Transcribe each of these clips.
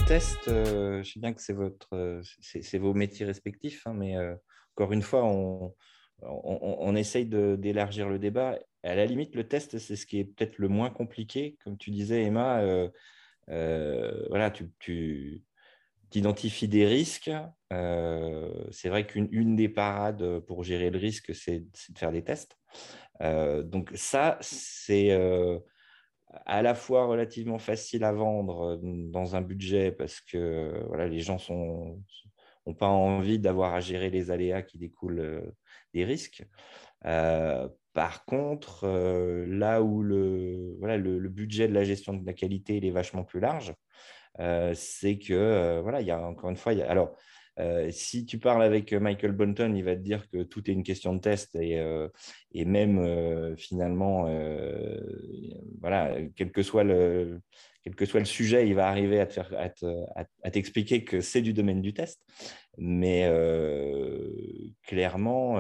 test, je sais bien que c'est vos métiers respectifs, hein, mais encore une fois, on essaye d'élargir le débat. À la limite, le test, c'est ce qui est peut-être le moins compliqué. Comme tu disais, Emma, voilà, tu identifies des risques. C'est vrai qu'une des parades pour gérer le risque, c'est de faire des tests. Donc ça, c'est à la fois relativement facile à vendre dans un budget parce que voilà, les gens n'ont pas envie d'avoir à gérer les aléas qui découlent des risques. Par contre, là où le budget de la gestion de la qualité il est vachement plus large, c'est que voilà, il y a encore une fois, alors si tu parles avec Michael Bunton, il va te dire que tout est une question de test et même finalement, voilà, quel que soit le sujet, il va arriver à t'expliquer que c'est du domaine du test. Mais clairement,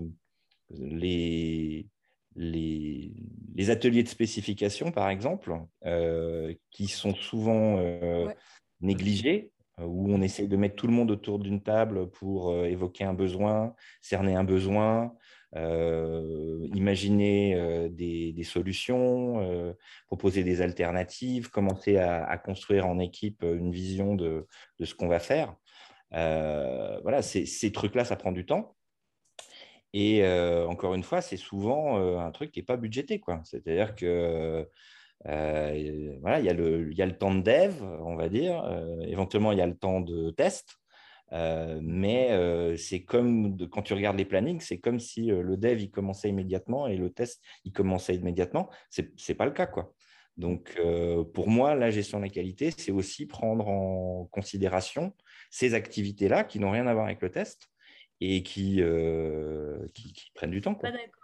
les, les, les ateliers de spécification, par exemple, qui sont souvent Ouais. négligés, où on essaye de mettre tout le monde autour d'une table pour évoquer un besoin, cerner un besoin, imaginer des solutions, proposer des alternatives, commencer à construire en équipe une vision de ce qu'on va faire. Voilà, ces trucs-là, ça prend du temps. Et encore une fois, c'est souvent un truc qui n'est pas budgété, quoi. C'est-à-dire que voilà, il y a le temps de dev, on va dire. Éventuellement, il y a le temps de test. Mais c'est comme quand tu regardes les plannings, c'est comme si le dev il commençait immédiatement et le test il commençait immédiatement. C'est pas le cas, quoi. Donc, pour moi, la gestion de la qualité, c'est aussi prendre en considération ces activités-là qui n'ont rien à voir avec le test et qui prennent du temps, Pas quoi. d'accord.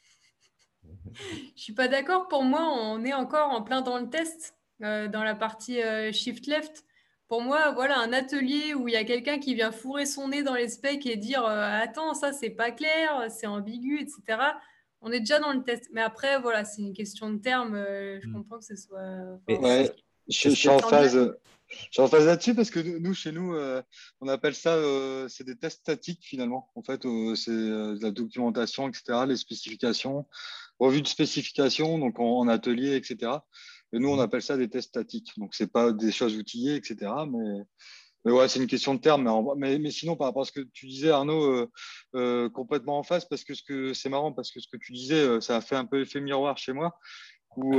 Je suis pas d'accord. Pour moi, on est encore en plein dans le test, dans la partie shift left. Pour moi, voilà, un atelier où il y a quelqu'un qui vient fourrer son nez dans les specs et dire attends, ça c'est pas clair, c'est ambigu, etc. On est déjà dans le test. Mais après, voilà, c'est une question de terme. Je comprends que ce soit. Mais Enfin, Ouais, c'est ce je suis que en c'est ambigu. phase. Je suis en phase là-dessus parce que chez nous, on appelle ça, c'est des tests statiques finalement. En fait, c'est de la documentation, etc., les spécifications, revue de spécifications, donc en atelier, etc. Et nous, on appelle ça des tests statiques. Donc, c'est pas des choses outillées, etc. Mais ouais, c'est une question de terme. Mais sinon, par rapport à ce que tu disais, Arnaud, complètement en face, parce que c'est marrant, parce que ce que tu disais, ça a fait un peu effet miroir chez moi, où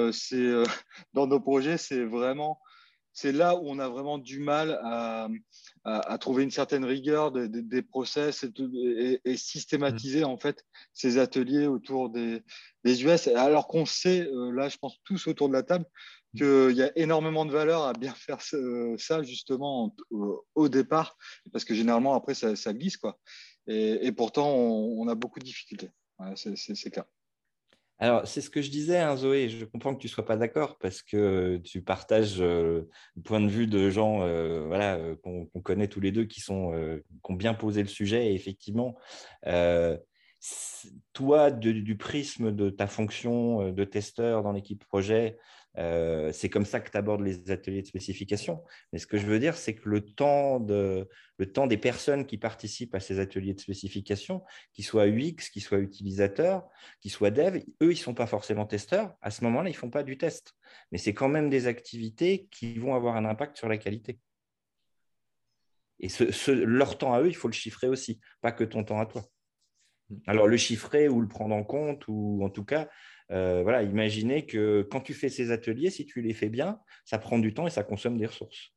dans nos projets, c'est là où on a vraiment du mal à trouver une certaine rigueur des process et systématiser en fait ces ateliers autour des US. Alors qu'on sait, là, je pense tous autour de la table, qu'il y a énormément de valeur à bien faire ça justement au départ, parce que généralement après ça glisse quoi. Et pourtant on a beaucoup de difficultés. Ouais, c'est clair. Alors, c'est ce que je disais, hein, Zoé. Je comprends que tu ne sois pas d'accord parce que tu partages le point de vue de gens voilà, qu'on connaît tous les deux qui ont bien posé le sujet. Et effectivement, euh, toi, du prisme de ta fonction de testeur dans l'équipe projet, c'est comme ça que tu abordes les ateliers de spécification. Mais ce que je veux dire, c'est que le temps des personnes qui participent à ces ateliers de spécification, qu'ils soient UX, qu'ils soient utilisateurs, qu'ils soient dev, eux, ils ne sont pas forcément testeurs. À ce moment-là, ils ne font pas du test. Mais c'est quand même des activités qui vont avoir un impact sur la qualité. Et leur temps à eux, il faut le chiffrer aussi, pas que ton temps à toi. Alors, le chiffrer ou le prendre en compte, ou en tout cas, voilà, imaginez que quand tu fais ces ateliers, si tu les fais bien, ça prend du temps et ça consomme des ressources.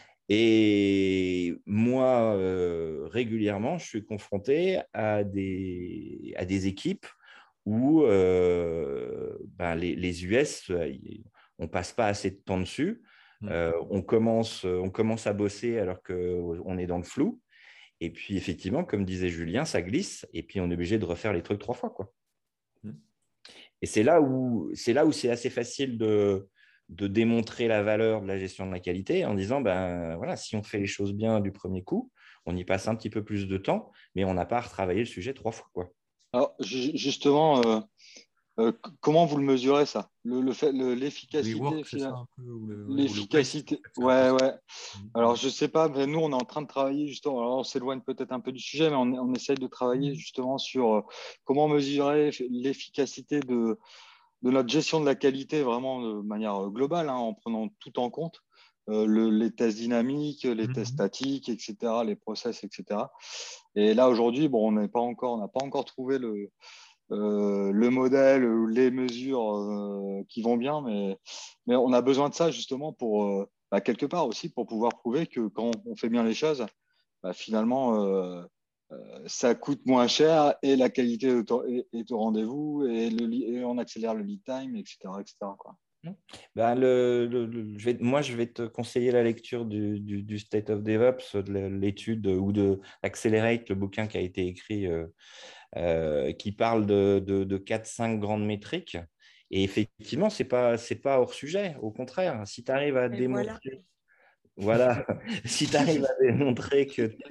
Et moi, régulièrement, je suis confronté à des équipes où ben, les US, on passe pas assez de temps dessus. On commence à bosser alors qu'on est dans le flou. Et puis, effectivement, comme disait Julien, ça glisse. Et puis, on est obligé de refaire les trucs 3 fois, quoi. Et c'est là où c'est assez facile de démontrer la valeur de la gestion de la qualité en disant, ben voilà, si on fait les choses bien du premier coup, on y passe un petit peu plus de temps, mais on n'a pas à retravailler le sujet 3 fois, quoi. Alors justement, Comment vous le mesurez, ça? L'efficacité, Rework, c'est ça un peu, ou le waste, l'efficacité. c'est un peu Ouais, ça. ouais. Alors, je sais pas, mais nous, on est en train de travailler justement. Alors, on s'éloigne peut-être un peu du sujet, mais on essaye de travailler justement sur comment mesurer l'efficacité de notre gestion de la qualité vraiment de manière globale, hein, en prenant tout en compte. Les tests dynamiques, les tests statiques, etc., les process, etc. Et là, aujourd'hui, bon, on n'a pas encore trouvé le modèle ou les mesures qui vont bien, mais on a besoin de ça justement pour, quelque part aussi, pour pouvoir prouver que quand on fait bien les choses, finalement, ça coûte moins cher et la qualité est au rendez-vous et on accélère le lead time, etc. etc. quoi. Ben, moi, je vais te conseiller la lecture du State of DevOps, de l'étude ou de Accelerate, le bouquin qui a été écrit, qui parle de 4-5 grandes métriques. Et effectivement, c'est pas hors sujet. Au contraire, si tu arrives à Et voilà. démontrer, voilà, si tu arrives à démontrer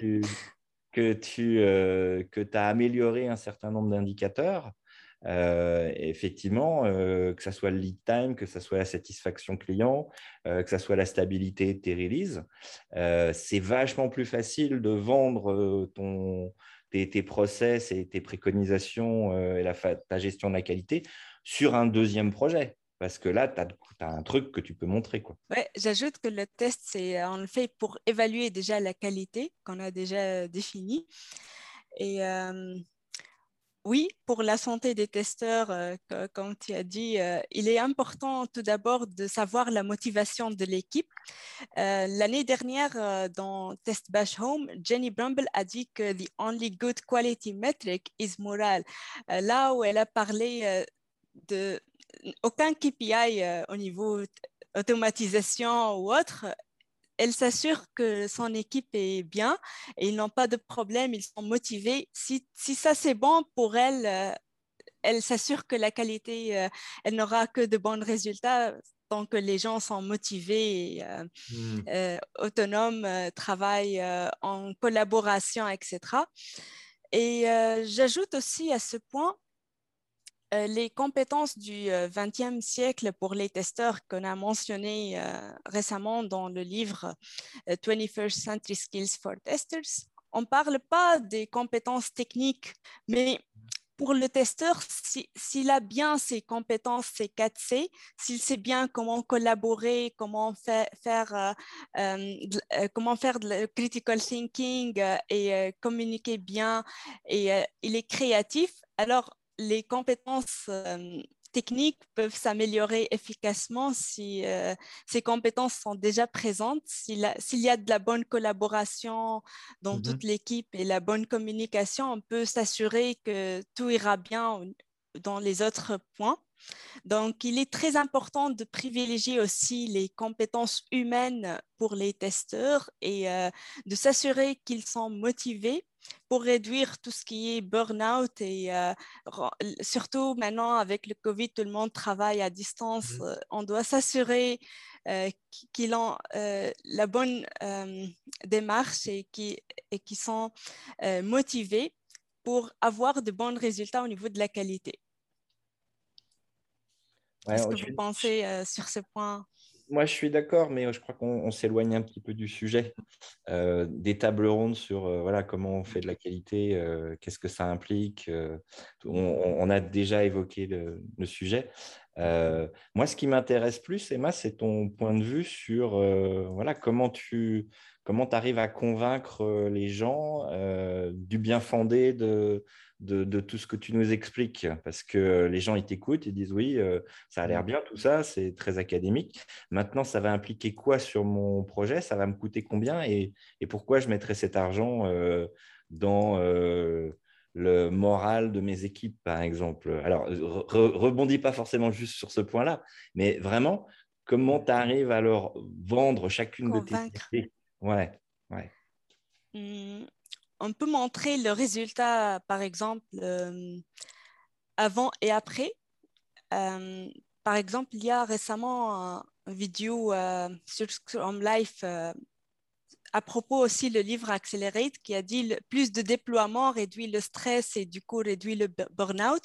que tu as amélioré un certain nombre d'indicateurs, effectivement, que ce soit le lead time, que ce soit la satisfaction client, que ce soit la stabilité de tes releases, c'est vachement plus facile de vendre tes process et tes préconisations et ta gestion de la qualité sur un deuxième projet. Parce que là, tu as un truc que tu peux montrer, quoi. Ouais, j'ajoute que le test, on le fait pour évaluer déjà la qualité qu'on a déjà définie. Et oui, pour la santé des testeurs, comme tu as dit, il est important tout d'abord de savoir la motivation de l'équipe. L'année dernière, dans Test Bash Home, Jenny Bramble a dit que the only good quality metric is morale. Là où elle a parlé de aucun KPI au niveau automatisation ou autre, elle s'assure que son équipe est bien et ils n'ont pas de problème, ils sont motivés. Si ça c'est bon pour elle, elle s'assure que la qualité, elle n'aura que de bons résultats tant que les gens sont motivés, autonomes, travaillent en collaboration, etc. Et j'ajoute aussi à ce point les compétences du XXe siècle pour les testeurs qu'on a mentionné récemment dans le livre 21st Century Skills for Testers. On ne parle pas des compétences techniques, mais pour le testeur, s'il a bien ses compétences, ses 4C, s'il sait bien comment collaborer, comment faire de critical thinking et communiquer bien, et il est créatif, alors les compétences techniques peuvent s'améliorer efficacement si ces compétences sont déjà présentes, s'il y a de la bonne collaboration dans toute l'équipe et la bonne communication, on peut s'assurer que tout ira bien dans les autres points. Donc, il est très important de privilégier aussi les compétences humaines pour les testeurs et de s'assurer qu'ils sont motivés pour réduire tout ce qui est burn-out et surtout maintenant avec le Covid, tout le monde travaille à distance. On doit s'assurer qu'ils ont la bonne démarche et qui sont motivés pour avoir de bons résultats au niveau de la qualité. Ouais, Qu'est-ce que vous pensez sur ce point? Moi, je suis d'accord, mais je crois qu'on s'éloigne un petit peu du sujet. Des tables rondes sur voilà, comment on fait de la qualité, qu'est-ce que ça implique. On a déjà évoqué le sujet. Moi, ce qui m'intéresse plus, Emma, c'est ton point de vue sur voilà, comment tu arrives à convaincre les gens du bien fondé de tout ce que tu nous expliques. Parce que les gens, ils t'écoutent, ils disent oui, ça a l'air bien tout ça, c'est très académique. Maintenant, ça va impliquer quoi sur mon projet? Ça va me coûter combien? Et pourquoi je mettrais cet argent dans le moral de mes équipes, par exemple? Alors, rebondis pas forcément juste sur ce point-là, mais vraiment, comment tu arrives à leur vendre chacune de tes Convaincre. idées? Ouais, ouais. On peut montrer le résultat, par exemple, avant et après. Par exemple, il y a récemment une vidéo sur Scrum Life à propos aussi le livre Accelerate qui a dit plus de déploiement réduit le stress et du coup réduit le burn-out.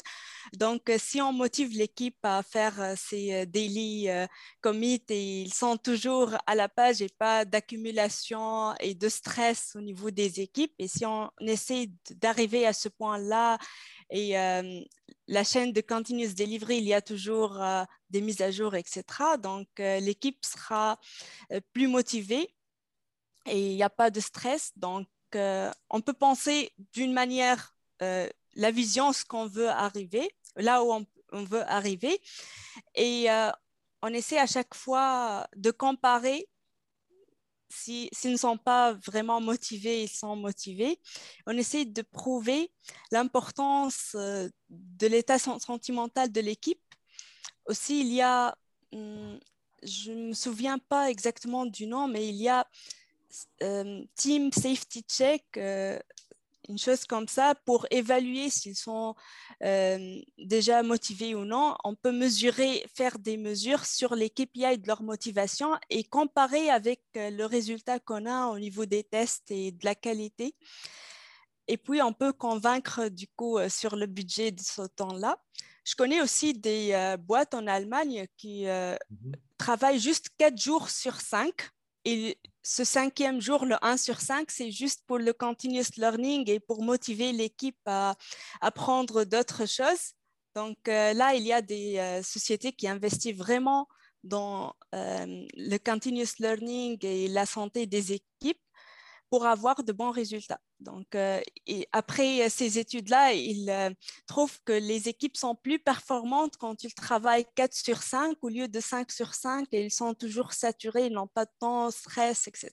Donc, si on motive l'équipe à faire ces daily commits et ils sont toujours à la page et pas d'accumulation et de stress au niveau des équipes, et si on essaie d'arriver à ce point-là et la chaîne de continuous delivery, il y a toujours des mises à jour, etc. Donc, l'équipe sera plus motivée et il n'y a pas de stress. Donc, on peut penser d'une manière la vision, ce qu'on veut arriver, là où on veut arriver. Et on essaie à chaque fois de comparer s'ils ne sont pas vraiment motivés, ils sont motivés. On essaie de prouver l'importance de l'état sentimental de l'équipe. Aussi, il y a, je ne me souviens pas exactement du nom, mais il y a Team Safety Check, une chose comme ça, pour évaluer s'ils sont déjà motivés ou non. On peut mesurer, faire des mesures sur les KPI de leur motivation et comparer avec le résultat qu'on a au niveau des tests et de la qualité. Et puis, on peut convaincre du coup sur le budget de ce temps-là. Je connais aussi des boîtes en Allemagne qui travaillent juste 4 jours sur 5. Et ce 5e jour, le 1 sur 5, c'est juste pour le continuous learning et pour motiver l'équipe à apprendre d'autres choses. Donc là, il y a des sociétés qui investissent vraiment dans le continuous learning et la santé des équipes pour avoir de bons résultats. Donc, et après ces études-là, ils trouvent que les équipes sont plus performantes quand ils travaillent 4 sur 5 au lieu de 5 sur 5 et ils sont toujours saturés, ils n'ont pas de temps, stress, etc.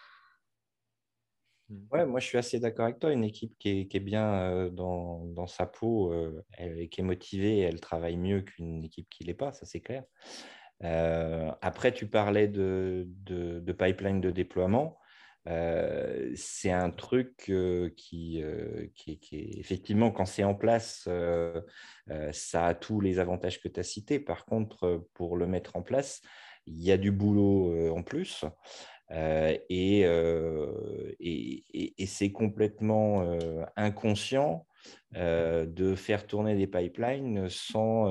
Ouais, moi je suis assez d'accord avec toi. Une équipe qui est bien dans sa peau, qui est motivée, elle travaille mieux qu'une équipe qui ne l'est pas, ça c'est clair. Après, tu parlais de pipeline de déploiement. C'est un truc qui est effectivement, quand c'est en place, ça a tous les avantages que tu as cités. Par contre, pour le mettre en place, il y a du boulot en plus. Et c'est complètement inconscient de faire tourner des pipelines sans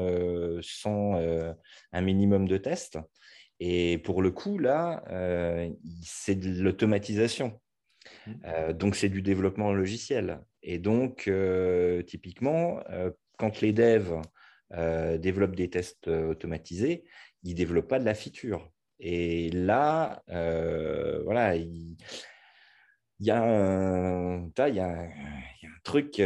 un minimum de tests. Et pour le coup, là, c'est de l'automatisation. Donc, c'est du développement logiciel. Et donc, typiquement, quand les devs développent des tests automatisés, ils ne développent pas de la feature. Et là, voilà, il y a un truc,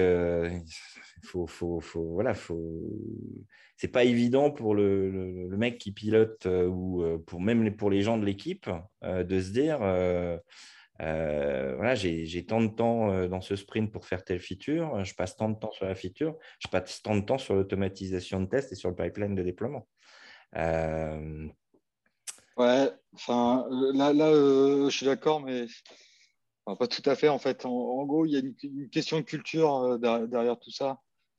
voilà, c'est pas évident pour le mec qui pilote ou même pour les gens de l'équipe de se dire voilà, j'ai tant de temps dans ce sprint pour faire telle feature, je passe tant de temps sur la feature, je passe tant de temps sur l'automatisation de tests et sur le pipeline de déploiement. Ouais, enfin, je suis d'accord, mais enfin, pas tout à fait. En fait, en gros, il y a une question de culture derrière tout ça.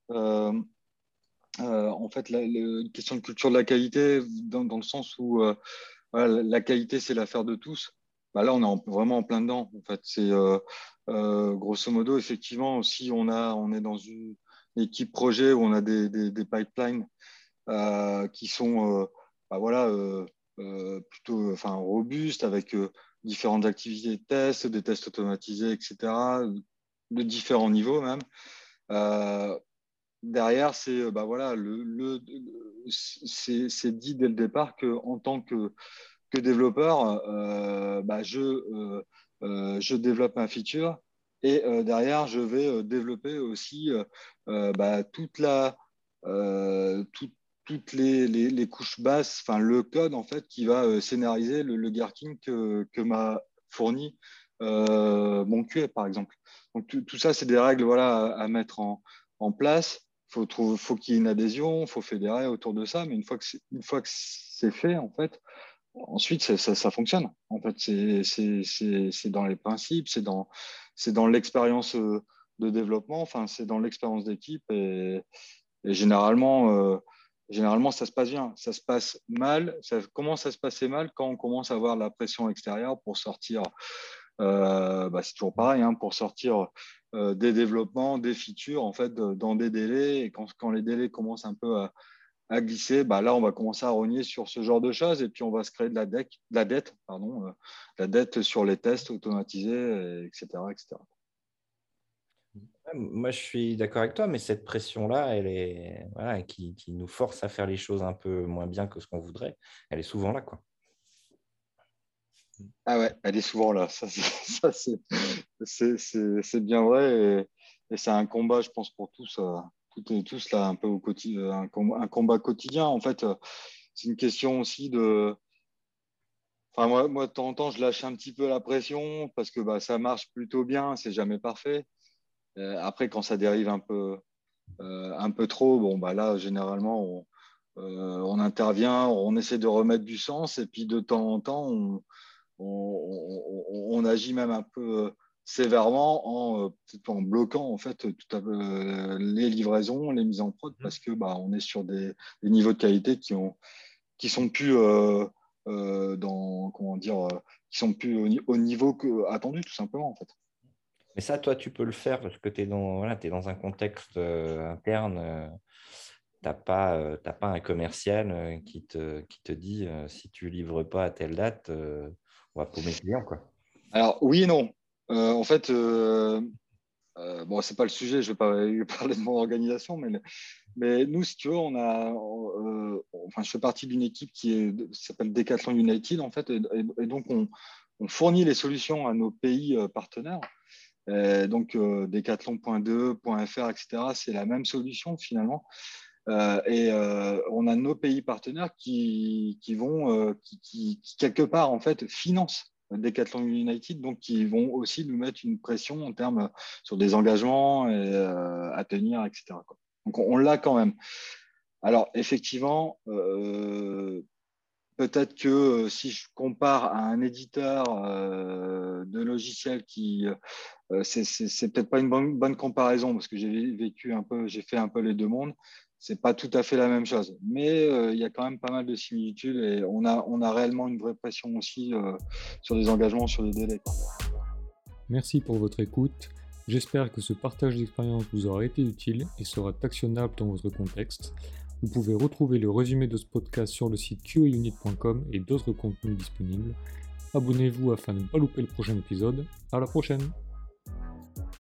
En fait, une question de culture de la qualité, dans le sens où voilà, la qualité, c'est l'affaire de tous. Bah là, on est vraiment en plein dedans. En fait, c'est grosso modo, effectivement, si on est dans une équipe projet où on a des pipelines qui sont bah voilà, plutôt enfin, robustes avec différentes activités de test, des tests automatisés, etc., de différents niveaux même. Derrière, c'est bah voilà, c'est dit dès le départ qu'en tant que développeur, bah je développe ma feature et derrière, je vais développer aussi bah, toutes les couches basses, enfin le code en fait qui va scénariser le gherkin que m'a fourni mon QA par exemple. Donc tout ça, c'est des règles voilà, à mettre en place. Faut qu'il y ait une adhésion, faut fédérer autour de ça, mais une fois que c'est fait, en fait, ensuite, ça fonctionne. En fait, c'est dans les principes, c'est dans l'expérience de développement, enfin, c'est dans l'expérience d'équipe et généralement, ça se passe bien. Ça se passe mal, ça commence à se passer mal quand on commence à avoir la pression extérieure pour sortir. Bah, c'est toujours pareil, hein, pour sortir des développements, des features en fait dans des délais. Et quand les délais commencent un peu à glisser, bah là on va commencer à rogner sur ce genre de choses et puis on va se créer de la dette sur les tests automatisés, etc., etc. Moi, je suis d'accord avec toi, mais cette pression-là, elle est voilà, qui nous force à faire les choses un peu moins bien que ce qu'on voudrait, elle est souvent là, quoi. Ah ouais, elle est souvent là. Ça, c'est bien vrai et c'est un combat, je pense, pour tous, toutes et tous là, un peu au quotidien, un combat quotidien. En fait, c'est une question aussi de. Enfin, moi, de temps en temps, je lâche un petit peu la pression parce que bah, ça marche plutôt bien, c'est jamais parfait. Après, quand ça dérive un peu trop, bon, bah là, généralement, on intervient, on essaie de remettre du sens et puis de temps en temps, on agit même un peu sévèrement peut-être en bloquant en fait les livraisons, les mises en prod parce que bah, on est sur des niveaux de qualité qui sont plus qui sont plus au niveau attendu tout simplement en fait. Mais ça, toi, tu peux le faire parce que tu es dans un contexte interne. T'as pas un commercial qui te dit si tu livres pas à telle date, on va paumer le client, quoi. Alors oui et non. En fait, bon, c'est pas le sujet, je vais pas parler de mon organisation, mais nous, si tu veux, enfin, je fais partie d'une équipe qui s'appelle Decathlon United, en fait, et donc on fournit les solutions à nos pays partenaires. Donc, Decathlon.2, .fr, etc., c'est la même solution finalement. On a nos pays partenaires qui quelque part, en fait, financent Decathlon United, donc qui vont aussi nous mettre une pression en termes sur des engagements à tenir, etc., quoi. Donc, on l'a quand même. Alors, effectivement, peut-être que si je compare à un éditeur de logiciels c'est peut-être pas une bonne comparaison parce que j'ai fait un peu les deux mondes. C'est pas tout à fait la même chose, mais il y a quand même pas mal de similitudes et on a réellement une vraie pression aussi sur les engagements, sur les délais, quoi. Merci pour votre écoute. J'espère que ce partage d'expérience vous aura été utile et sera actionnable dans votre contexte. Vous pouvez retrouver le résumé de ce podcast sur le site qaunit.com et d'autres contenus disponibles. Abonnez-vous afin de ne pas louper le prochain épisode. À la prochaine!